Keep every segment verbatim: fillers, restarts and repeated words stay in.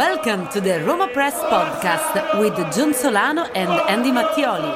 Welcome to the Roma Press Podcast with John Solano and Andy Mattioli.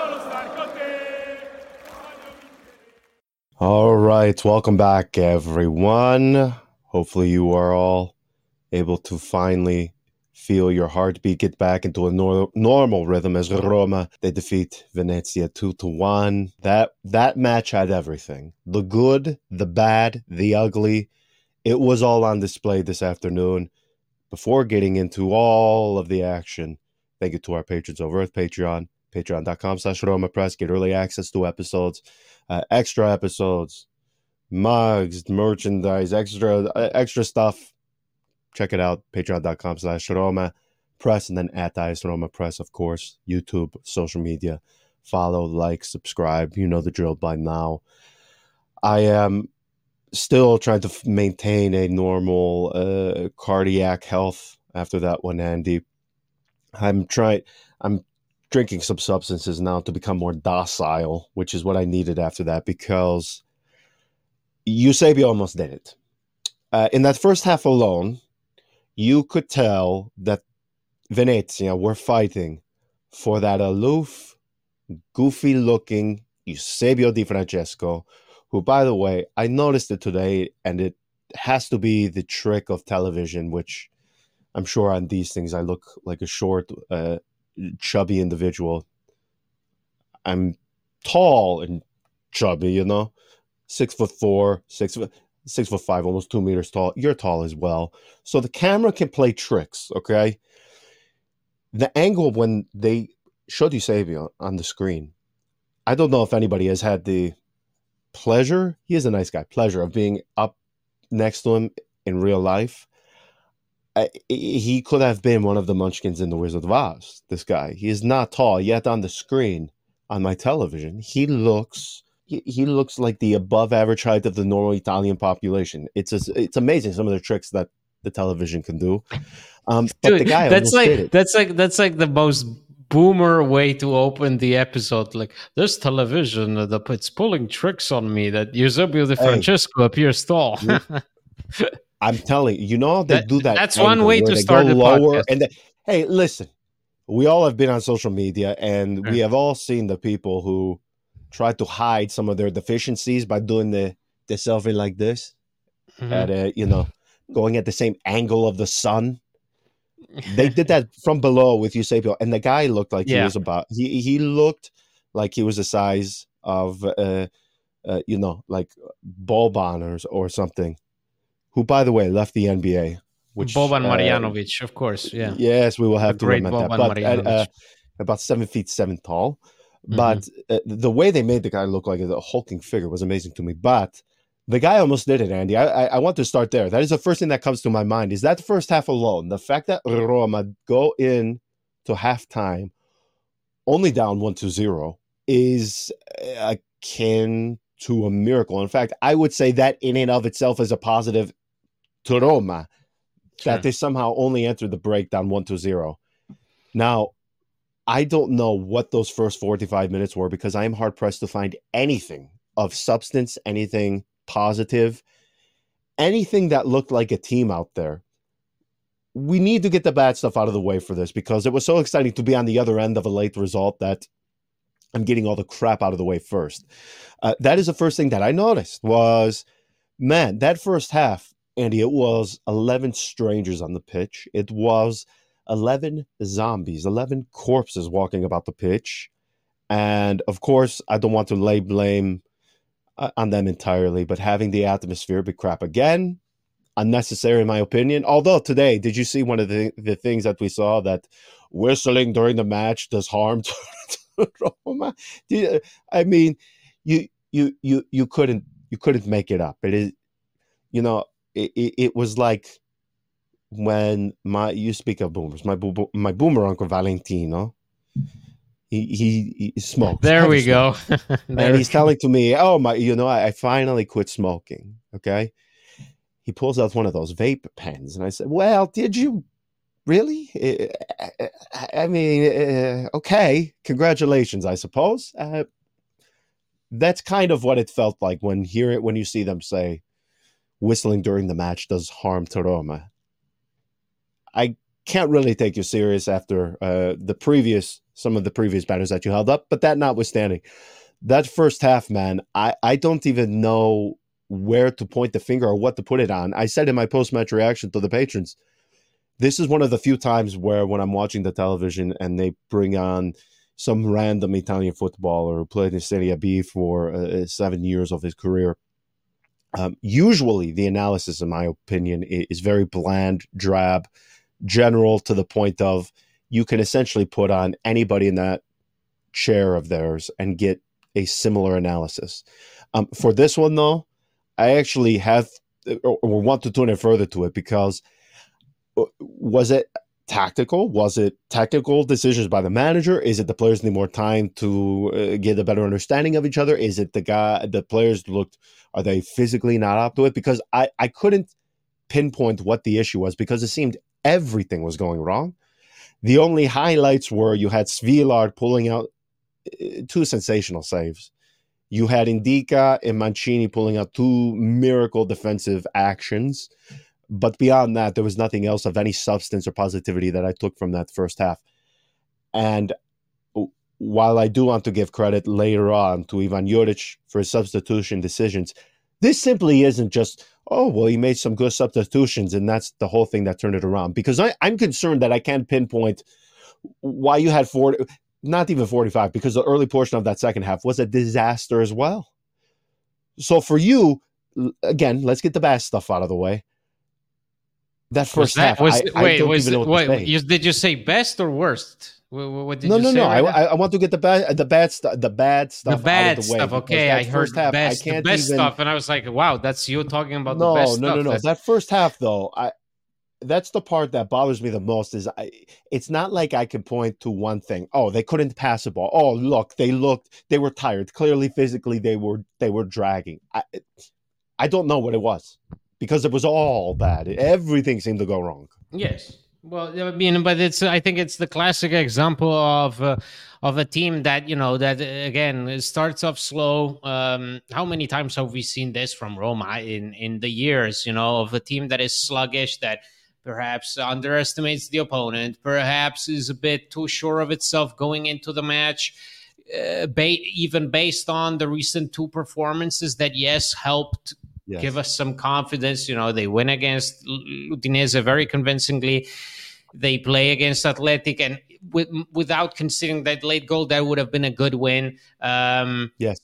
All right, welcome back, everyone. Hopefully you are all able to finally feel your heartbeat get back into a nor- normal rhythm as Roma, they defeat Venezia two to one. That, that match had everything. The good, the bad, the ugly. It was all on display this afternoon. Before getting into all of the action, thank you to our patrons over at Patreon, patreon.com slash Roma Press. Get early access to episodes, uh, extra episodes, mugs, merchandise, extra uh, extra stuff. Check it out, patreon.com slash Roma Press, and then at I S Roma Press, of course, YouTube, social media. Follow, like, subscribe. You know the drill by now. I am still trying to f- maintain a normal uh, cardiac health after that one, Andy. I'm trying. I'm drinking some substances now to become more docile, which is what I needed after that, because Eusebio almost did it. Uh, in that first half alone, you could tell that Venezia were fighting for that aloof, goofy-looking Eusebio Di Francesco, who, by the way, I noticed it today, and it has to be the trick of television, which I'm sure on these things I look like a short, uh, chubby individual. I'm tall and chubby, you know, six foot four, six foot, six foot five, almost two meters tall. You're tall as well. So the camera can play tricks, okay? The angle when they showed Eusebio on the screen, I don't know if anybody has had the pleasure, he is a nice guy, pleasure of being up next to him in real life. I, he could have been one of the munchkins in The Wizard of Oz, this guy. He is not tall, yet on the screen, on my television, he looks he, he looks like the above average height of the normal Italian population. It's a, it's amazing some of the tricks that the television can do. Um, but Dude, the guy that's almost like did it. that's like that's like the most boomer way to open the episode. Like, this television that it's pulling tricks on me that Eusebio Di Francesco hey, appears tall. I'm telling you, you know they that, do that. That's one way to they start go the lower podcast. And they, hey, listen, we all have been on social media, and sure. we have all seen the people who try to hide some of their deficiencies by doing the the selfie like this, mm-hmm. at a you know, going at the same angle of the sun. They did that from below with Eusebio, and the guy looked like yeah. he was about. He he looked like he was the size of, uh, uh, you know, like Boban or, or something. Who, by the way, left the N B A. Which, Boban uh, Marjanovic, of course. Yeah. Yes, we will have the to lament Boban that. But at, uh, about seven feet seven tall. But mm-hmm. uh, the way they made the guy look like a hulking figure was amazing to me. But the guy almost did it, Andy. I, I, I want to start there. That is the first thing that comes to my mind. Is that first half alone, the fact that Roma go in to halftime only down one to zero is akin to a miracle. In fact, I would say that in and of itself is a positive to Roma, sure. that they somehow only entered the break down one to zero. Now, I don't know what those first forty-five minutes were, because I am hard pressed to find anything of substance, anything positive, anything that looked like a team out there. We need to get the bad stuff out of the way for this, because it was so exciting to be on the other end of a late result that I'm getting all the crap out of the way first. Uh, that is the first thing that I noticed was, man, that first half, Andy, it was eleven strangers on the pitch. It was eleven zombies, eleven corpses walking about the pitch. And of course, I don't want to lay blame uh, on them entirely, but having the atmosphere be crap again, unnecessary in my opinion. Although today, did you see one of the, the things that we saw, that whistling during the match does harm to, to Roma? You, I mean, you you you you couldn't you couldn't make it up. It is, you know, it, it, it was like when my you speak of boomers, my bo- my boomer uncle Valentino, he he, he smokes. There we go. there and he's telling to me, "Oh my, you know, I, I finally quit smoking." Okay, he pulls out one of those vape pens, and I said, "Well, did you really? I mean, uh, okay, congratulations, I suppose." Uh, that's kind of what it felt like when hear it when you see them say whistling during the match does harm to Roma. I can't really take you serious after uh, the previous, some of the previous batters that you held up. But that notwithstanding, that first half, man, I, I don't even know where to point the finger or what to put it on. I said in my post-match reaction to the patrons, this is one of the few times where when I'm watching the television and they bring on some random Italian footballer who played in Serie B for uh, seven years of his career, um, usually the analysis, in my opinion, is very bland, drab, general, to the point of you can essentially put on anybody in that chair of theirs and get a similar analysis. Um, for this one, though, I actually have or, or want to tune in further to it, because was it tactical? Was it technical decisions by the manager? Is it the players need more time to uh, get a better understanding of each other? Is it the guy, the players looked, are they physically not up to it? Because I, I couldn't pinpoint what the issue was, because it seemed everything was going wrong. The only highlights were you had Svilard pulling out uh, two sensational saves. You had Indica and Mancini pulling out two miracle defensive actions. But beyond that, there was nothing else of any substance or positivity that I took from that first half. And while I do want to give credit later on to Ivan Juric for his substitution decisions, this simply isn't just, oh, well, he made some good substitutions and that's the whole thing that turned it around. Because I, I'm concerned that I can't pinpoint why you had forty, not even forty-five, because the early portion of that second half was a disaster as well. So for you, again, let's get the bad stuff out of the way. That first was that, half, was, I, wait, I don't was even know it, what wait, to say. you, did you say best or worst? What, what did no, you no, say? no. Right I, I want to get the bad, the bad stuff, the bad stuff, the bad out of the way. stuff. Okay, I heard half, best, I can't the best even, stuff, and I was like, wow, that's you talking about no, the best no, stuff. no, no, no. That's... That first half, though, I that's the part that bothers me the most. Is I, it's not like I can point to one thing. Oh, they couldn't pass the ball. Oh, look, they looked, they were tired. Clearly, physically, they were they were dragging. I, I don't know what it was, because it was all bad. Everything seemed to go wrong. Yes. Well, I mean, but it's, I think it's the classic example of uh, of a team that, you know, that again, it starts off slow. Um, how many times have we seen this from Roma in, in the years, you know, of a team that is sluggish, that perhaps underestimates the opponent, perhaps is a bit too sure of itself going into the match, uh, ba- even based on the recent two performances that, yes, helped yes. give us some confidence. You know, they win against Udinese very convincingly. They play against Athletic, and with, without considering that late goal, that would have been a good win. Um, yes.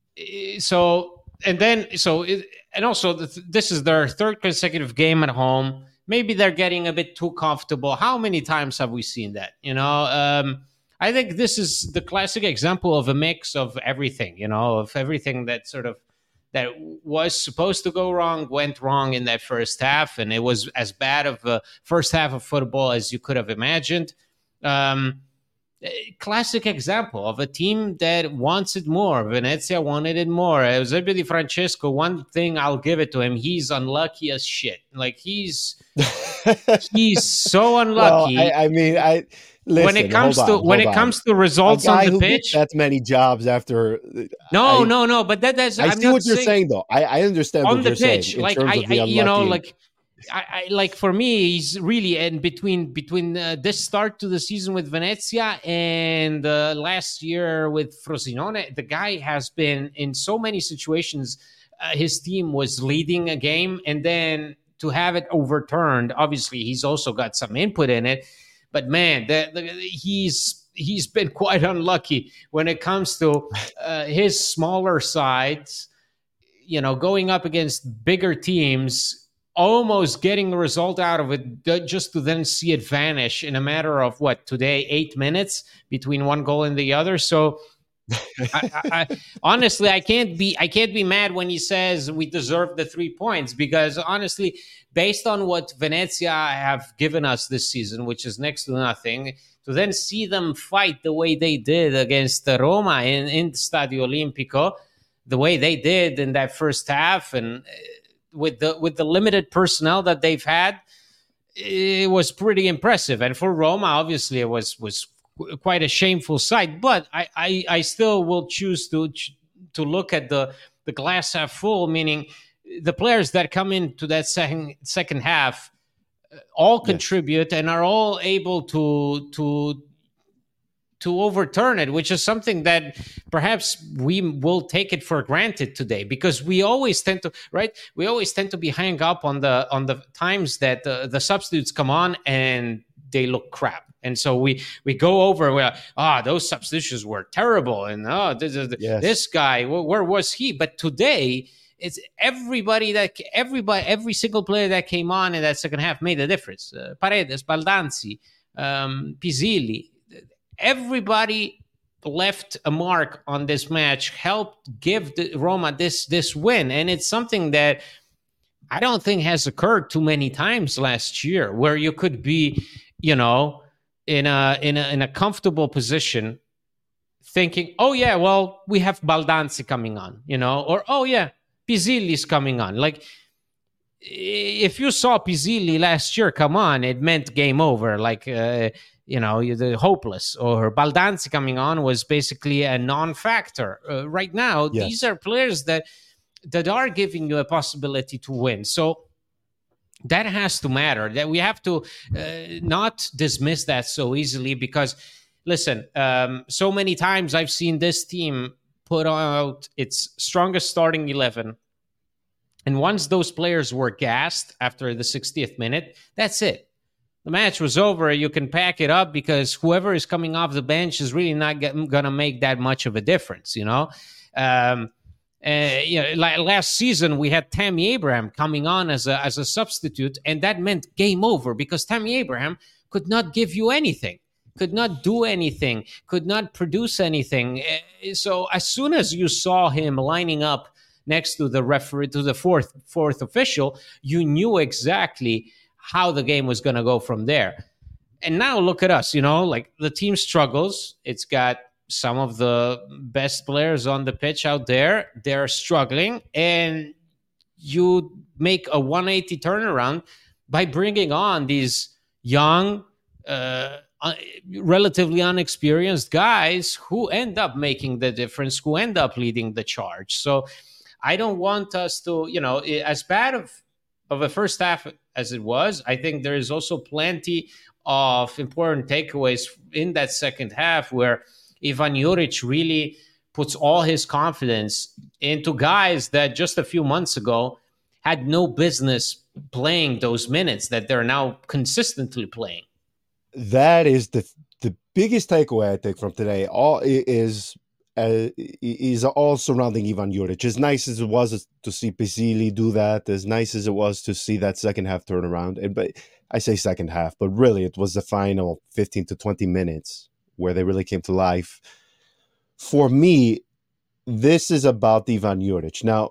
So, and then, so, it, and also, the, this is their third consecutive game at home. Maybe they're getting a bit too comfortable. How many times have we seen that? You know, um, I think this is the classic example of a mix of everything, you know, of everything that sort of, that was supposed to go wrong, went wrong in that first half, and it was as bad of a first half of football as you could have imagined. Um, classic example of a team that wants it more. Venezia wanted it more. Eusebio Di Francesco, one thing I'll give it to him, he's unlucky as shit. Like, he's he's so unlucky. Well, I, I mean, I... Listen, when it comes on, to when it on. comes to results a guy on the who pitch, that many jobs after. No, I, no, no. But that, that's. I I'm see not what you're saying, saying, though. I, I understand on what the you're pitch, saying. In like terms I, of the I you know, unlucky... like I, I, like for me, he's really in between between uh, this start to the season with Venezia and uh, last year with Frosinone. The guy has been in so many situations. Uh, his team was leading a game, and then to have it overturned. Obviously, he's also got some input in it. But man, the, the, he's he's been quite unlucky when it comes to uh, his smaller sides. You know, going up against bigger teams, almost getting the result out of it, just to then see it vanish in a matter of what today, eight minutes between one goal and the other. So, I, I, I, honestly, I can't be I can't be mad when he says we deserve the three points, because honestly, based on what Venezia have given us this season, which is next to nothing, to then see them fight the way they did against Roma in, in Stadio Olimpico, the way they did in that first half, and with the with the limited personnel that they've had, it was pretty impressive. And for Roma, obviously, it was was quite a shameful sight. But I, I, I still will choose to to look at the, the glass half full, meaning the players that come into that second second half all contribute yes. and are all able to to to overturn it, which is something that perhaps we will take it for granted today, because we always tend to, right? We always tend to be hung up on the on the times that the, the substitutes come on and they look crap. And so we we go over, we're like, ah, oh, those substitutions were terrible. And oh, this, yes. this guy, where was he? But today, it's everybody that everybody, every single player that came on in that second half made a difference. Uh, Paredes, Baldanzi, um, Pisilli, everybody left a mark on this match, helped give the Roma this this win. And it's something that I don't think has occurred too many times last year, where you could be, you know, in a in a in a comfortable position thinking, oh yeah, well, we have Baldanzi coming on, you know, or oh yeah, Pisilli's coming on. Like, if you saw Pisilli last year come on, it meant game over. Like, uh, you know, the hopeless. Or Baldanzi coming on was basically a non-factor. Uh, right now, yes. these are players that that are giving you a possibility to win. So that has to matter. That we have to uh, not dismiss that so easily, because, listen, um, so many times I've seen this team put out its strongest starting eleven, and once those players were gassed after the sixtieth minute, that's it. The match was over. You can pack it up, because whoever is coming off the bench is really not going to make that much of a difference, you know? Um, uh, you know, like last season, we had Tammy Abraham coming on as a, as a substitute, and that meant game over, because Tammy Abraham could not give you anything, could not do anything, could not produce anything. So as soon as you saw him lining up next to the referee, to the fourth fourth official, you knew exactly how the game was going to go from there. And now look at us, you know, like the team struggles. It's got some of the best players on the pitch out there. They're struggling, and you make a one eighty turnaround by bringing on these young, uh, relatively unexperienced guys who end up making the difference, who end up leading the charge. So I don't want us to, you know, as bad of, of a first half as it was, I think there is also plenty of important takeaways in that second half, where Ivan Juric really puts all his confidence into guys that just a few months ago had no business playing those minutes that they're now consistently playing. That is the the biggest takeaway I take from today. All is uh, is all surrounding Ivan Juric. As nice as it was to see Pisilli do that, as nice as it was to see that second half turnaround, and but I say second half, but really it was the final fifteen to twenty minutes where they really came to life. For me, this is about Ivan Juric. Now,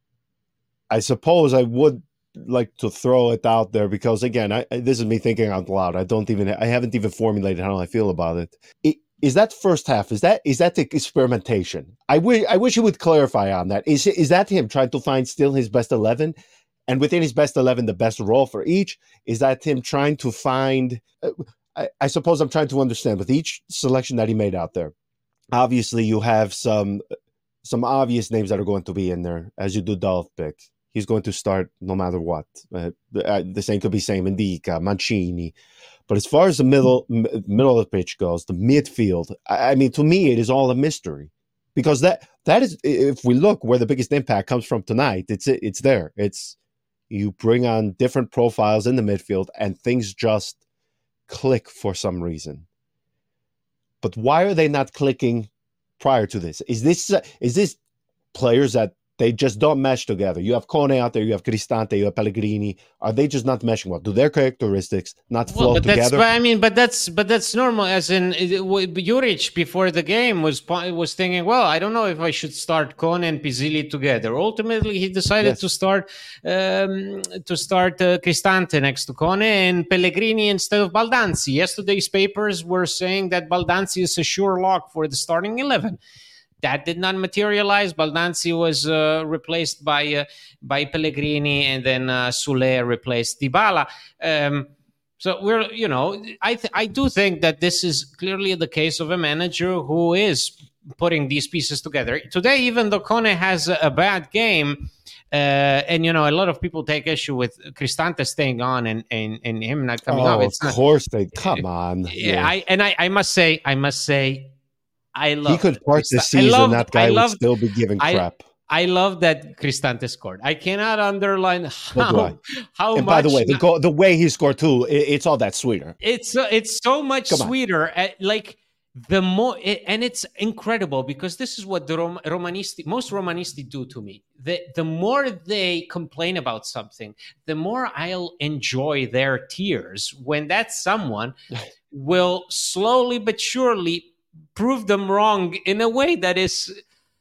I suppose I would like to throw it out there, because again, I, this is me thinking out loud. I don't even, I haven't even formulated how I feel about it. it is that first half? Is that is that the experimentation? I wish I wish you would clarify on that. Is is that him trying to find still his best eleven, and within his best eleven, the best role for each? Is that him trying to find? Uh, I, I suppose I'm trying to understand with each selection that he made out there. Obviously, you have some some obvious names that are going to be in there, as you do Dolph pick. He's going to start no matter what. Uh, the same could be same Indica, Mancini. But as far as the middle m- middle of the pitch goes, the midfield, I, I mean, to me, it is all a mystery. Because that that is, if we look where the biggest impact comes from tonight, it's it's there. It's you bring on different profiles in the midfield, and things just click for some reason. But why are they not clicking prior to this? Is this uh, is this players that they just don't mesh together? You have Kone out there, you have Cristante, you have Pellegrini. Are they just not meshing well? Do their characteristics not flow well, but together? That's, but I mean, but that's but that's normal. As in, Juric before the game was was thinking, well, I don't know if I should start Kone and Pisilli together. Ultimately, he decided yes. to start um, to start uh, Cristante next to Kone and Pellegrini instead of Baldanzi. Yesterday's papers were saying that Baldanzi is a sure lock for the starting eleven. That did not materialize. Baldanzi was uh, replaced by uh, by Pellegrini, and then uh, Soulé replaced Dybala. Um, so we're, you know, I th- I do think that this is clearly the case of a manager who is putting these pieces together. Today, even though Kone has a, a bad game, uh, and you know, a lot of people take issue with Cristante staying on and, and, and him not coming oh, off. It's of not, course they come on. Yeah, yeah. I and I, I must say, I must say, I love. He could part the Cristante. season. Loved, that guy loved, would still be giving I, crap. I love that Cristante scored. I cannot underline how how and much. by the way, the goal, the way he scored too, it, it's all that sweeter. It's uh, it's so much sweeter. Uh, like the more, it, and it's incredible because this is what the Rom- Romanisti, most Romanisti do to me. The the more they complain about something, the more I'll enjoy their tears when that someone will slowly but surely prove them wrong in a way that is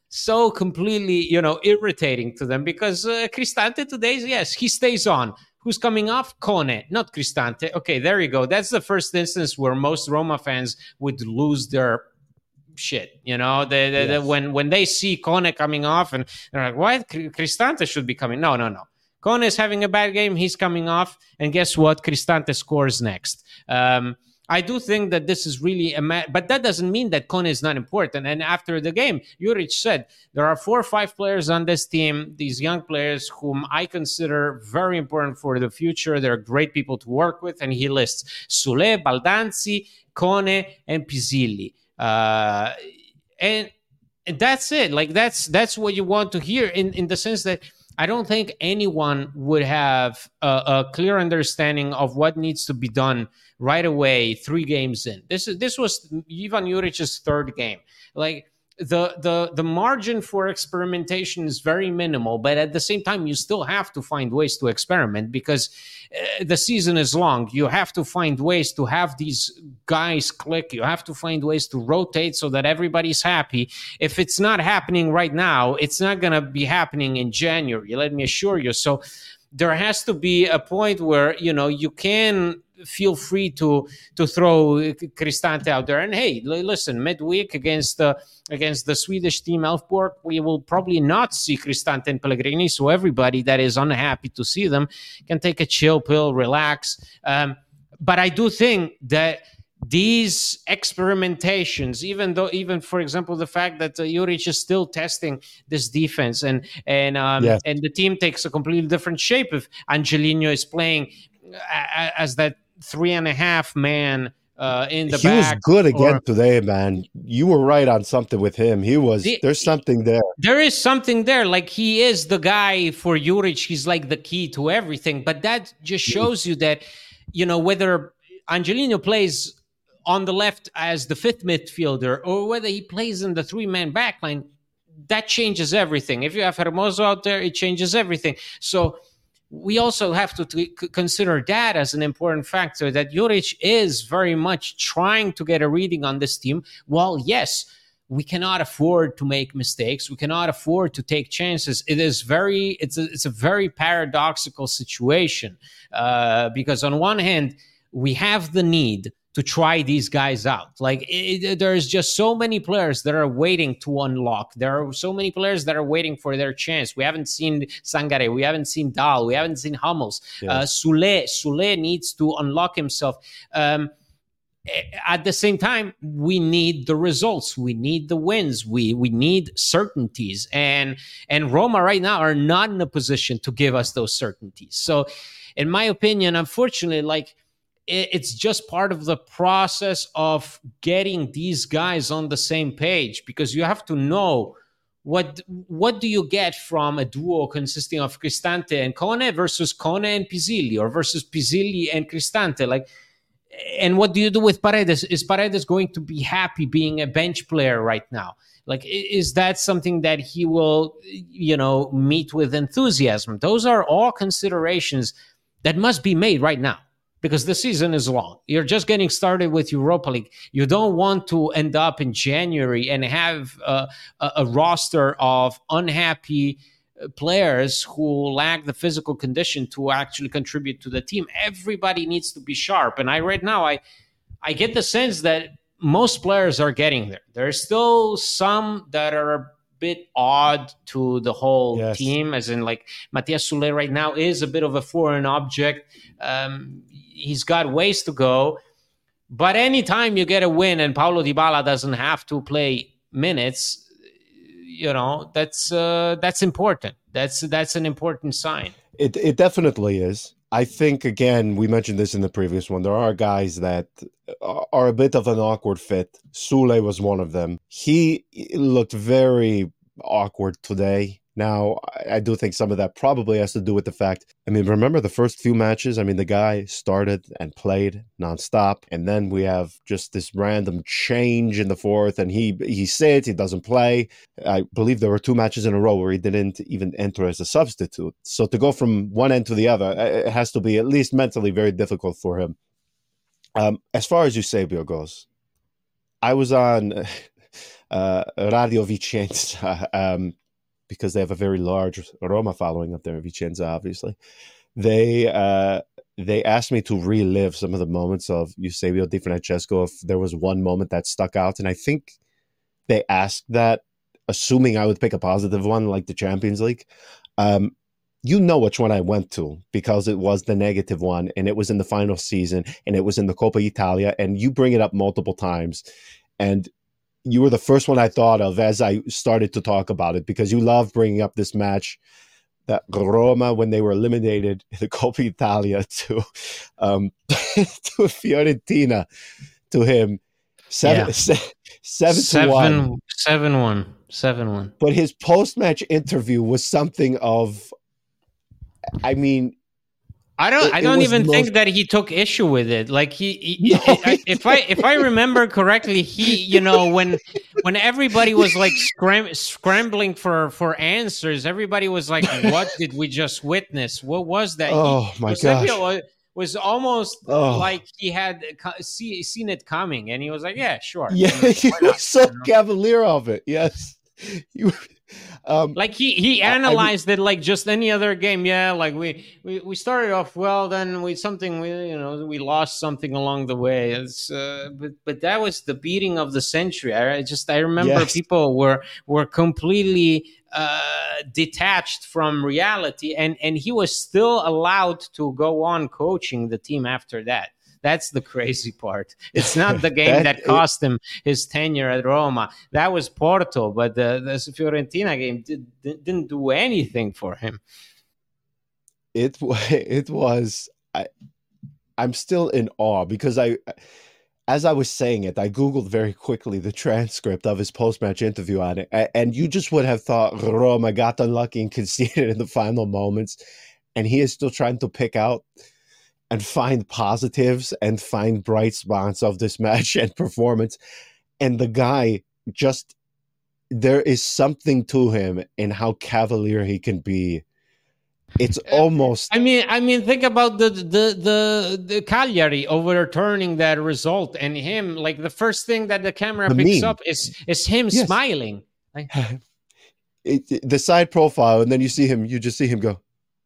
so completely, you know, irritating to them. Because uh, Cristante today, yes, he stays on. Who's coming off? Kone, not Cristante. Okay, there you go. That's the first instance where most Roma fans would lose their shit. You know, the, the, yes. the, when when they see Kone coming off and they're like, "Why Cristante should be coming?" No, no, no. Kone is having a bad game. He's coming off, and guess what? Cristante scores next. Um, I do think that this is really a ma- but that doesn't mean that Kone is not important. And after the game, Juric said there are four or five players on this team, these young players whom I consider very important for the future. They're great people to work with. And he lists Sule, Baldanzi, Kone, and Pisilli. Uh, and, and that's it. Like that's that's what you want to hear in, in the sense that I don't think anyone would have a, a clear understanding of what needs to be done right away, three games in. This is this was Ivan Juric's third game. Like the the the margin for experimentation is very minimal, but at the same time, you still have to find ways to experiment because uh, the season is long. You have to find ways to have these guys click. You have to find ways to rotate so that everybody's happy. If it's not happening right now, it's not going to be happening in January. Let me assure you. So there has to be a point where, you know, you can feel free to to throw Cristante out there. And hey, listen, midweek against the against the Swedish team Elfsborg, we will probably not see Cristante and Pellegrini. So everybody that is unhappy to see them can take a chill pill, relax. Um, but I do think that these experimentations, even though, even for example, the fact that uh, Juric is still testing this defense, and and um, yes. and the team takes a completely different shape if Angelino is playing as that three and a half man uh, in the he back. He was good again or, today, man. You were right on something with him. He was, the, there's something there. There is something there. Like he is the guy for Juric. He's like the key to everything. But that just shows you that, you know, whether Angelino plays on the left as the fifth midfielder or whether he plays in the three-man backline, that changes everything. If you have Hermoso out there, it changes everything. So we also have to t- consider that as an important factor, that Juric is very much trying to get a reading on this team. While, yes, we cannot afford to make mistakes. We cannot afford to take chances. It is very, it's a, it's a very paradoxical situation uh, because on one hand, we have the need to try these guys out. Like it, it, there's just so many players that are waiting to unlock. There are so many players that are waiting for their chance. We haven't seen Sangare. We haven't seen Dahl. We haven't seen Hummels. Yes. Uh, Sule, Sule needs to unlock himself. Um, at the same time, we need the results. We need the wins. We we need certainties. And, and Roma right now are not in a position to give us those certainties. So in my opinion, unfortunately, like, it's just part of the process of getting these guys on the same page, because you have to know what what do you get from a duo consisting of Cristante and Kone versus Kone and Pisilli, or versus Pisilli and Cristante. Like, and what do you do with Paredes? Is Paredes going to be happy being a bench player right now? Like, is that something that he will, you know, meet with enthusiasm? Those are all considerations that must be made right now, because the season is long. You're just getting started with Europa League. You don't want to end up in January and have uh, a, a roster of unhappy players who lack the physical condition to actually contribute to the team. Everybody needs to be sharp. And I right now, I I get the sense that most players are getting there. There's still some that are a bit odd to the whole yes. team, as in like Matias Sule right now is a bit of a foreign object. Um, he's got ways to go, but anytime you get a win and Paulo Dybala doesn't have to play minutes, you know, that's uh, that's important. That's that's an important sign. It it definitely is. I think, again, we mentioned this in the previous one. There are guys that are a bit of an awkward fit. Sule was one of them. He looked very awkward today. Now, I do think some of that probably has to do with the fact, I mean, remember the first few matches? I mean, the guy started and played nonstop, and then we have just this random change in the fourth, and he he sits, he doesn't play. I believe there were two matches in a row where he didn't even enter as a substitute. So to go from one end to the other, it has to be at least mentally very difficult for him. Um, as far as Eusebio goes, I was on uh, Radio Vicenza, um, because they have a very large Roma following up there in Vicenza, obviously. They uh, they asked me to relive some of the moments of Eusebio Di Francesco if there was one moment that stuck out. And I think they asked that, assuming I would pick a positive one, like the Champions League. Um, you know which one I went to, because it was the negative one, and it was in the final season, and it was in the Coppa Italia, and you bring it up multiple times. And you were the first one I thought of as I started to talk about it, because you love bringing up this match that Roma, when they were eliminated in the Coppa Italia to um, to Fiorentina, to him, seven, yeah. se- seven, seven to one. Seven one. Seven one. But his post-match interview was something of, I mean, I don't. It, I don't even most... think that he took issue with it. Like he, he no, it, if I if I remember correctly, he, you know, when when everybody was like scram- scrambling for for answers, everybody was like, "What did we just witness? What was that?" Oh he, my gosh! Was, was almost oh. like he had see, seen it coming, and he was like, "Yeah, sure." Yeah, you know, he was so you know? cavalier of it. Yes. You, um, like he he analyzed I mean, it like just any other game. Yeah, like we, we we started off well, then we something we you know we lost something along the way. It's uh, but but that was the beating of the century. I just I remember yes. people were were completely uh, detached from reality, and and he was still allowed to go on coaching the team after that. That's the crazy part. It's not the game that, that cost it, him his tenure at Roma. That was Porto, but the, the Fiorentina game did, didn't do anything for him. It it was. I, I'm still in awe, because I, as I was saying it, I Googled very quickly the transcript of his post-match interview on it, and you just would have thought Roma got unlucky and conceded in the final moments, and he is still trying to pick out and find positives and find bright spots of this match and performance. And the guy just, there is something to him in how cavalier he can be. It's almost. I mean, I mean, think about the the the, the Cagliari overturning that result, and him, like the first thing that the camera the picks meme. up is is him yes. smiling. Like, it, it, the side profile, and then you see him. You just see him go.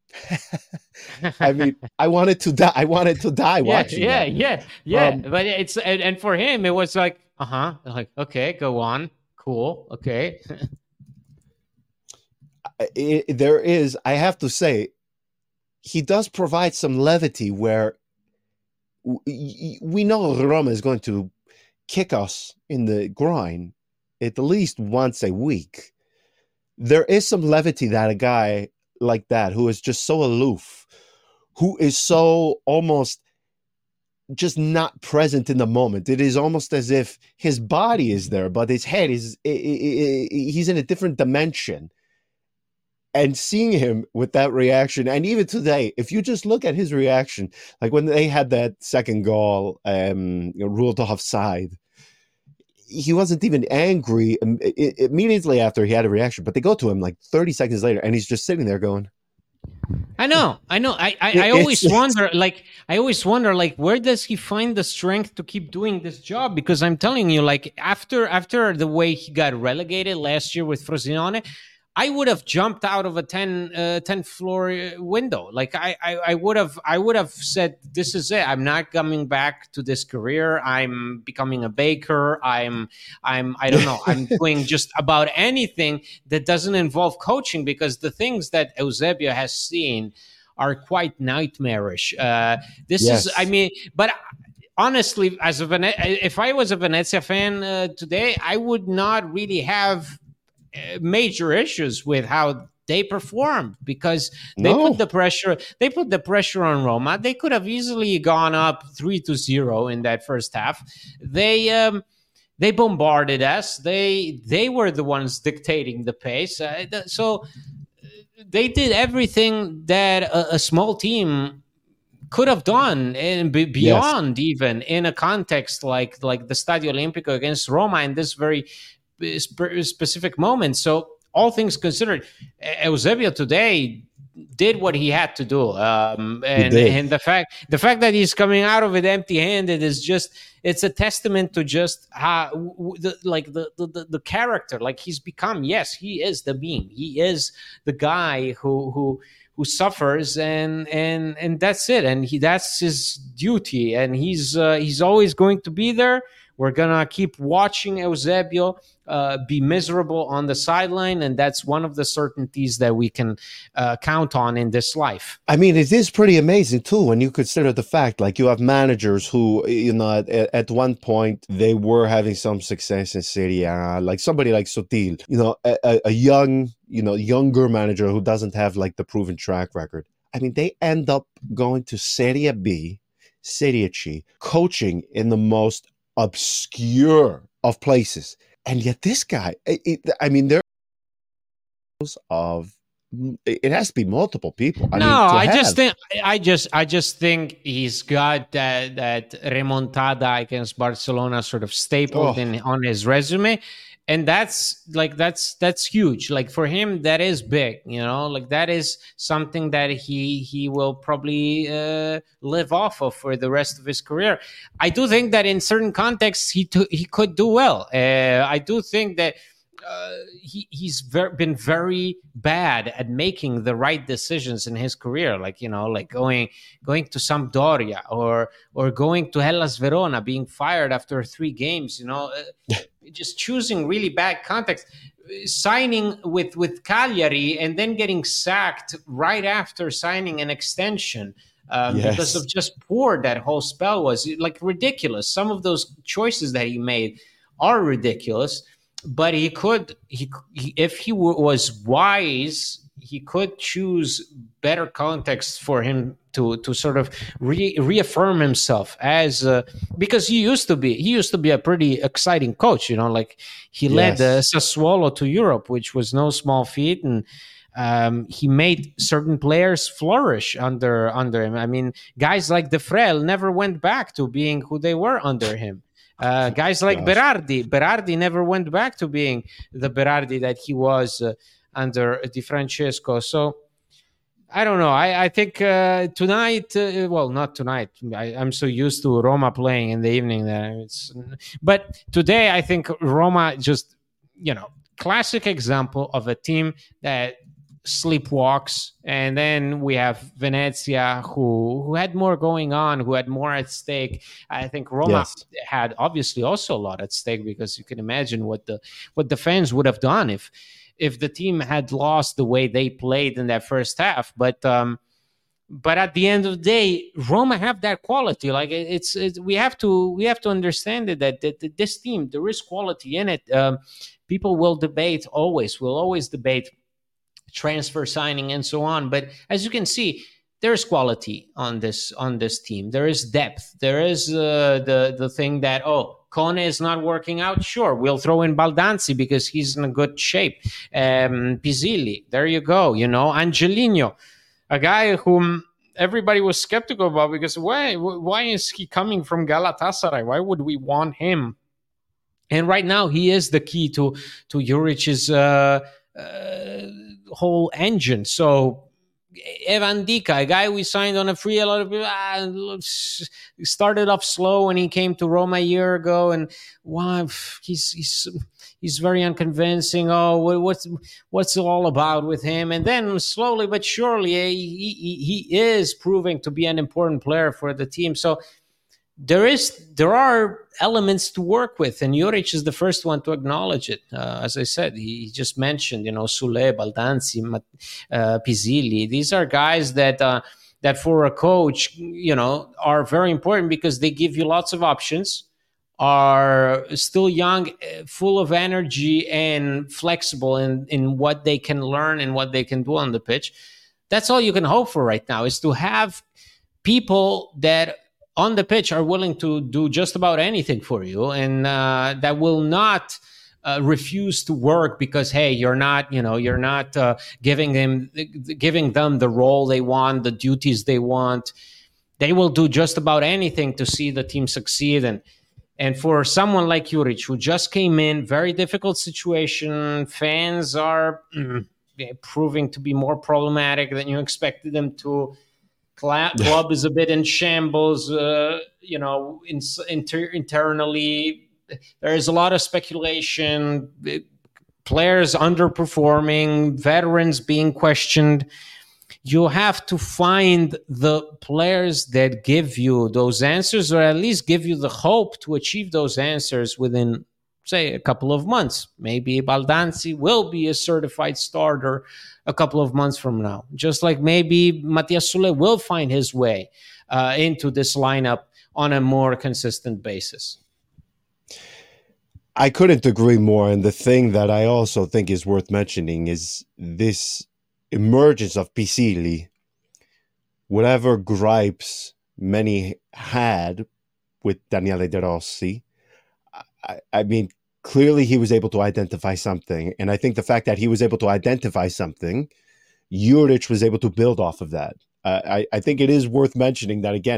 I mean, I wanted to die. I wanted to die yeah, watching. Yeah, that. yeah, yeah. Um, but it's and, and for him, it was like, uh huh, like okay, go on, cool, okay. it, it, there is, I have to say, he does provide some levity where we, we know Roma is going to kick us in the groin at least once a week. There is some levity that a guy like that, who is just so aloof, who is so almost just not present in the moment. It is almost as if his body is there, but his head is, he's in a different dimension. And seeing him with that reaction, and even today, if you just look at his reaction, like when they had that second goal um, ruled offside, he wasn't even angry immediately after he had a reaction, but they go to him like thirty seconds later, and he's just sitting there going, I know, I know. I, I, I always wonder, like, I always wonder, like, where does he find the strength to keep doing this job? Because I'm telling you, like, after after the way he got relegated last year with Frosinone, I would have jumped out of a ten, uh, ten floor window. Like I, I, I would have, I would have said, "This is it. I'm not coming back to this career. I'm becoming a baker. I'm, I'm, I don't know. I'm doing just about anything that doesn't involve coaching, because the things that Eusebio has seen are quite nightmarish. Uh, this yes. is, I mean, but honestly, as a Vene- if I was a Venezia fan uh, today, I would not really have uh, major issues with how they performed, because they No. put the pressure they put the pressure on Roma. They could have easily gone up three to zero in that first half. They um, they bombarded us. They they were the ones dictating the pace. Uh, th- so they did everything that a, a small team could have done, and be beyond, yes, even in a context like like the Stadio Olimpico against Roma in this very spe- specific moment. So all things considered, Eusebio today did what he had to do, um, and and the fact the fact that he's coming out of it empty-handed is just, it's a testament to just how the, like the, the the character, like he's become. Yes, he is the being. He is the guy who who. who suffers, and and and that's it, and he that's his duty, and he's uh, he's always going to be there. We're gonna keep watching Eusebio uh, be miserable on the sideline, and that's one of the certainties that we can uh, count on in this life. I mean, it is pretty amazing too when you consider the fact, like, you have managers who, you know, at, at one point they were having some success in Serie A, like somebody like Sotil, you know, a, a young, you know, younger manager who doesn't have like the proven track record. I mean, they end up going to Serie B, Serie C, coaching in the most obscure of places, and yet this guy, it, it, I mean, there of it has to be multiple people. I no, mean, I have. just think I just I just think he's got that that remontada against Barcelona sort of stapled oh. in on his resume, and that's like that's that's huge. Like for him, that is big. You know, like that is something that he he will probably uh, live off of for the rest of his career. I do think that in certain contexts he t- he could do well. Uh, I do think that. Uh, he he's ver- been very bad at making the right decisions in his career, like, you know, like going going to Sampdoria or or going to Hellas Verona, being fired after three games, you know, uh, just choosing really bad context, signing with with Cagliari and then getting sacked right after signing an extension. Um, yes. Because of just poor that whole spell was, like, ridiculous. Some of those choices that he made are ridiculous. But he could, he, he if he w- was wise, he could choose better context for him to to sort of re- reaffirm himself as uh, because he used to be he used to be a pretty exciting coach. You know, like he yes. led uh, Sassuolo to Europe, which was no small feat, and um, he made certain players flourish under under him. I mean, guys like De Frel never went back to being who they were under him. Uh, guys like Gosh. Berardi, Berardi never went back to being the Berardi that he was uh, under Di Francesco. So I don't know. I, I think uh, tonight, uh, well, not tonight. I, I'm so used to Roma playing in the evening that it's. But today, I think Roma just, you know, classic example of a team that sleepwalks, and then we have Venezia who who had more going on, who had more at stake. I think Roma yes. had obviously also a lot at stake, because you can imagine what the what the fans would have done if if the team had lost the way they played in that first half. But um but at the end of the day, Roma have that quality. Like it's, it's we have to we have to understand it, that, that, that this team, there is quality in it. Um, people will debate always will always debate transfer signing and so on, but as you can see, there's quality on this on this team. There is depth. There is uh, the the thing that, oh, Kone is not working out. Sure, we'll throw in Baldanzi because he's in a good shape. Um, Pisilli, there you go. You know, Angelino, a guy whom everybody was skeptical about, because why why is he coming from Galatasaray? Why would we want him? And right now, he is the key to to Juric's uh, uh, whole engine. So Evan Dika, a guy we signed on a free, a lot of people ah, started off slow when he came to Roma a year ago, and wow, he's he's he's very unconvincing. Oh, what's what's it all about with him? And then slowly but surely, he, he, he is proving to be an important player for the team. So there is there are elements to work with, and Juric is the first one to acknowledge it. Uh, as I said, he just mentioned, you know, Sule, Baldanzi, uh, Pisilli. These are guys that uh, that for a coach, you know, are very important because they give you lots of options, are still young, full of energy, and flexible in, in what they can learn and what they can do on the pitch. That's all you can hope for right now, is to have people that on the pitch are willing to do just about anything for you, and uh, that will not uh, refuse to work because, hey, you're not, you know, you're not uh, giving them giving them the role they want, the duties they want. They will do just about anything to see the team succeed. And and for someone like Juric, who just came in, very difficult situation, fans are mm, proving to be more problematic than you expected them to. Club is a bit in shambles, uh, you know, in, inter- internally. There is a lot of speculation, players underperforming, veterans being questioned. You have to find the players that give you those answers, or at least give you the hope to achieve those answers within, say, a couple of months. Maybe Baldanzi will be a certified starter a couple of months from now. Just like maybe Matias Soulé will find his way uh, into this lineup on a more consistent basis. I couldn't agree more. And the thing that I also think is worth mentioning is this emergence of Pisili. Whatever gripes many had with Daniele De Rossi, I, I mean, clearly he was able to identify something. And I think the fact that he was able to identify something, Juric was able to build off of that. Uh, I, I think it is worth mentioning that, again,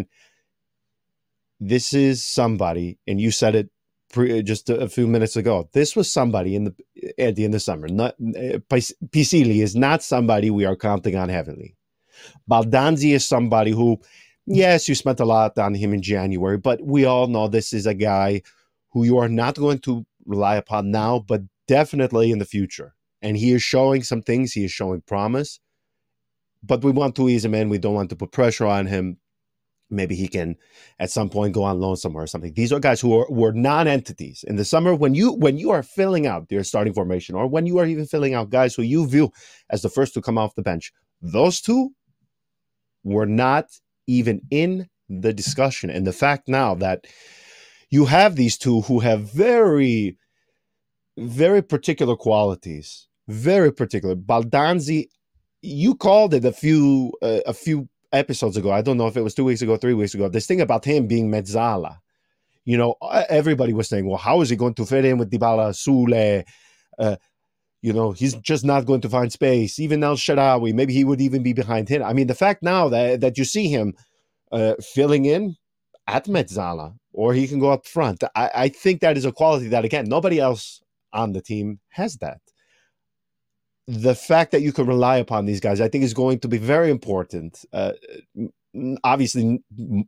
this is somebody, and you said it pre, just a, a few minutes ago, this was somebody in the at the end of the summer. Not, uh, Pisili is not somebody we are counting on heavily. Baldanzi is somebody who, yes, you spent a lot on him in January, but we all know this is a guy who you are not going to rely upon now, but definitely in the future. And he is showing some things. He is showing promise. But we want to ease him in. We don't want to put pressure on him. Maybe he can, at some point, go on loan somewhere or something. These are guys who are, were non-entities. In the summer, when you when you are filling out your starting formation, or when you are even filling out guys who you view as the first to come off the bench, those two were not even in the discussion. And the fact now that you have these two who have very, very particular qualities, very particular. Baldanzi, you called it a few uh, a few episodes ago. I don't know if it was two weeks ago, three weeks ago. This thing about him being Mezzala. You know, everybody was saying, well, how is he going to fit in with Dybala, Soulé? Uh, you know, he's just not going to find space. Even El Shaarawy, maybe he would even be behind him. I mean, the fact now that, that you see him uh, filling in at Mezzala, or he can go up front, I, I think that is a quality that, again, nobody else on the team has that. The fact that you can rely upon these guys, I think, is going to be very important. Uh, obviously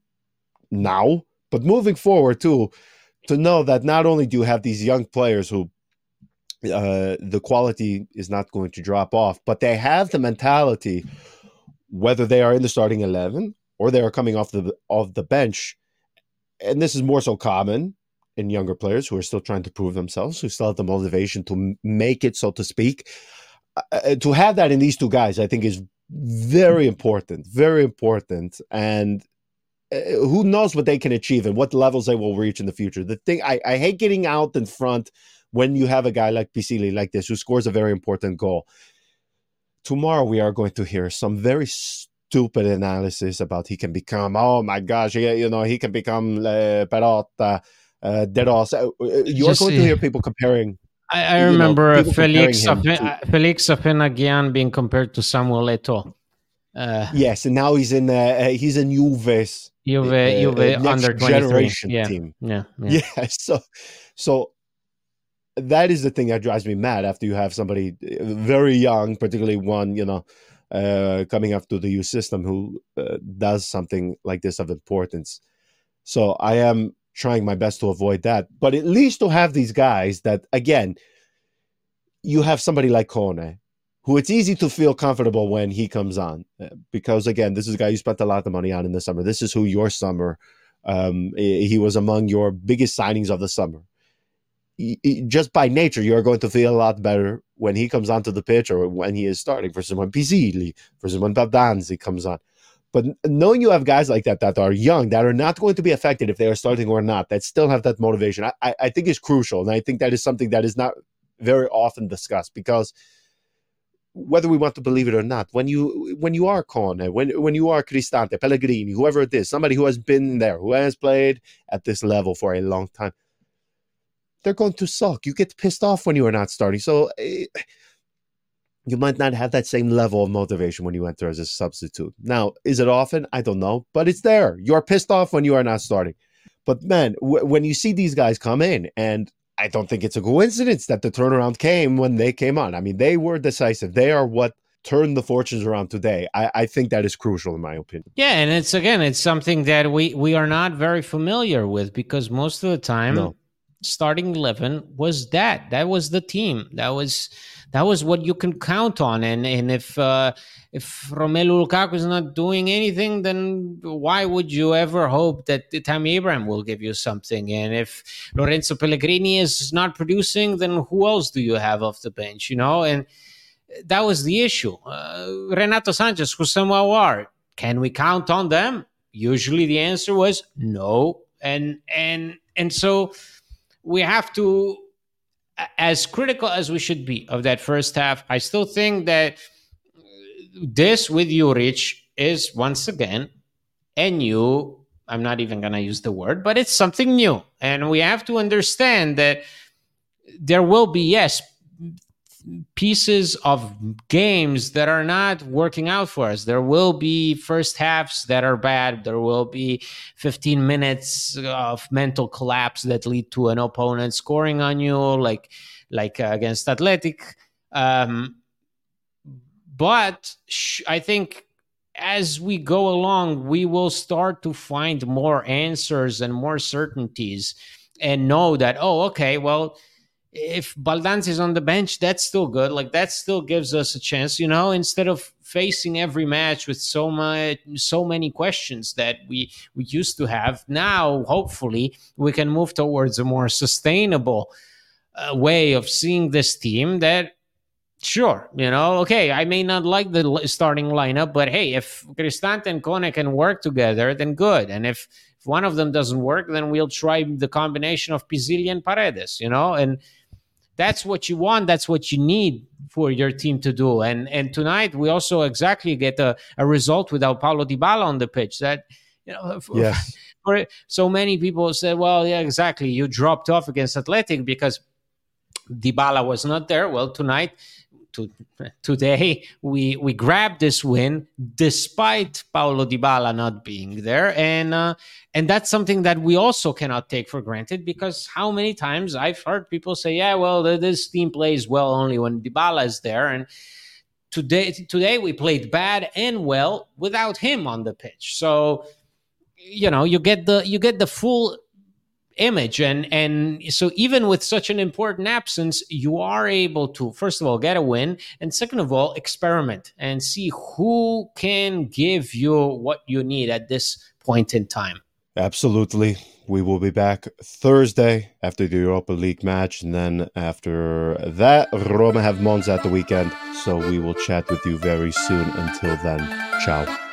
now, but moving forward too, to know that not only do you have these young players who uh, the quality is not going to drop off, but they have the mentality, whether they are in the starting eleven or they are coming off the off the bench. And this is more so common in younger players who are still trying to prove themselves, who still have the motivation to make it, so to speak. Uh, to have that in these two guys, I think, is very important, very important. And uh, who knows what they can achieve and what levels they will reach in the future. The thing, I, I hate getting out in front when you have a guy like Pisili, like this, who scores a very important goal. Tomorrow we are going to hear some very stupid analysis about he can become, oh my gosh, he, you know, he can become uh, Perotta, uh, De Rossi. You're going to hear people comparing. I, I remember know, Felix to, Felix Afena-Gyan being compared to Samuel Eto'o. Uh, yes, and now he's in uh, he's in Juve's Juve, uh, Juve uh, next under generation yeah, team. Yeah, yeah, yeah. So, so that is the thing that drives me mad. After you have somebody very young, particularly one, you know, uh, coming up to the youth system who uh, does something like this of importance. So I am trying my best to avoid that, but at least to have these guys that, again, you have somebody like Kone, who it's easy to feel comfortable when he comes on, because, again, this is a guy you spent a lot of money on in the summer. This is who your summer, um, he was among your biggest signings of the summer. Just by nature, you're going to feel a lot better when he comes onto the pitch or when he is starting versus when Pisili, versus when Baldanzi comes on. But knowing you have guys like that that are young, that are not going to be affected if they are starting or not, that still have that motivation, I, I, I think is crucial. And I think that is something that is not very often discussed, because whether we want to believe it or not, when you when you are Kone, when when you are Cristante, Pellegrini, whoever it is, somebody who has been there, who has played at this level for a long time, they're going to suck. You get pissed off when you are not starting. So eh, you might not have that same level of motivation when you enter as a substitute. Now, is it often? I don't know, but it's there. You're pissed off when you are not starting. But man, w- when you see these guys come in, and I don't think it's a coincidence that the turnaround came when they came on. I mean, they were decisive. They are what turned the fortunes around today. I, I think that is crucial, in my opinion. Yeah, and it's, again, it's something that we, we are not very familiar with, because most of the time, no. starting eleven was that. That was the team. That was that was what you can count on. And and if uh, if Romelu Lukaku is not doing anything, then why would you ever hope that Tammy Abraham will give you something? And if Lorenzo Pellegrini is not producing, then who else do you have off the bench? You know, and that was the issue. Uh, Renato Sanchez, Houssem Aouar, can we count on them? Usually the answer was no. And and and so we have to, as critical as we should be of that first half, I still think that this with Juric is, once again, a new, I'm not even going to use the word, but it's something new. And we have to understand that there will be, yes, pieces of games that are not working out for us. There will be first halves that are bad. There will be fifteen minutes of mental collapse that lead to an opponent scoring on you, like like uh, against Athletic. Um, but sh- I think as we go along, we will start to find more answers and more certainties, and know that, oh, okay, well, if Baldanzi is on the bench, that's still good. Like, that still gives us a chance, you know, instead of facing every match with so much, so many questions that we, we used to have. Now, hopefully, we can move towards a more sustainable uh, way of seeing this team that, sure, you know, okay, I may not like the starting lineup, but hey, if Cristante and Kone can work together, then good. And if, if one of them doesn't work, then we'll try the combination of Pisilli and Paredes, you know, and that's what you want. That's what you need for your team to do. And and tonight we also exactly get a, a result without Paulo Dybala on the pitch. That, you know, for, yes. for so many people said, well, yeah, exactly. You dropped off against Athletic because Dybala was not there. Well, tonight, to, today, we we grabbed this win despite Paulo Dybala not being there. And uh, and that's something that we also cannot take for granted, because how many times I've heard people say, yeah, well, this team plays well only when Dybala is there. And today, today we played bad and well without him on the pitch. So, you know, you get the you get the full image, and and so even with such an important absence, you are able to, first of all, get a win, and second of all, experiment and see who can give you what you need at this point in time. Absolutely. We will be back Thursday after the Europa League match, and then after that, Roma have Monza at the weekend. So we will chat with you very soon. Until then, ciao.